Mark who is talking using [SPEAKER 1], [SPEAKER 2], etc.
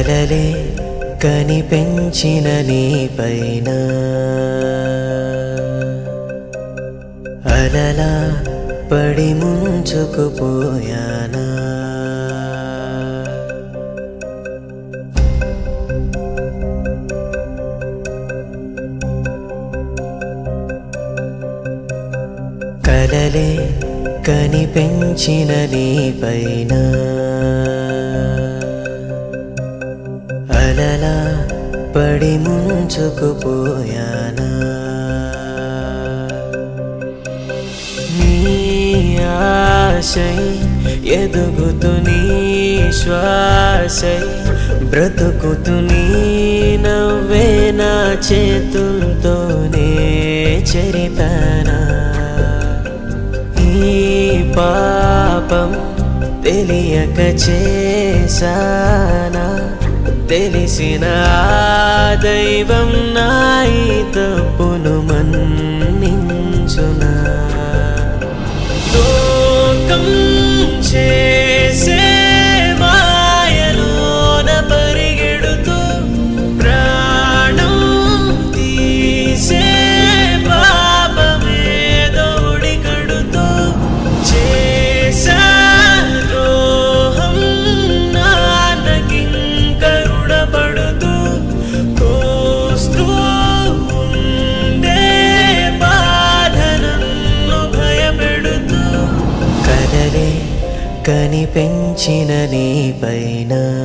[SPEAKER 1] కలలే కనిపెంచిన నీపైన అలలా పడి ముంచుకుపోయానా. కలలే కనిపెంచిన నీపైన అలలా పడి ముంచుకుపోయానా. నీ ఆశై ఎదుగుతూ నీ శ్వాసై బ్రతుకుతూ నీ నవ్వే నా చేతులతోనే చెరిపానా. ఈ పాపం తెలియక చేశానా, తెలిసిన దైవం నా ఈ తప్పును మన్నించునా. లోకం చేసే మాయలోన పరిగెడుతూ ప్రాణం తీసే పాపమేదో ఒడిగడుతూ చేసా ద్రోహం నాన్నకింకరుడబడుతూ కోస్తూ ఉండే బాధ నన్ను భయపెడుతూ. కలలే కనిపెంచిన నీపైన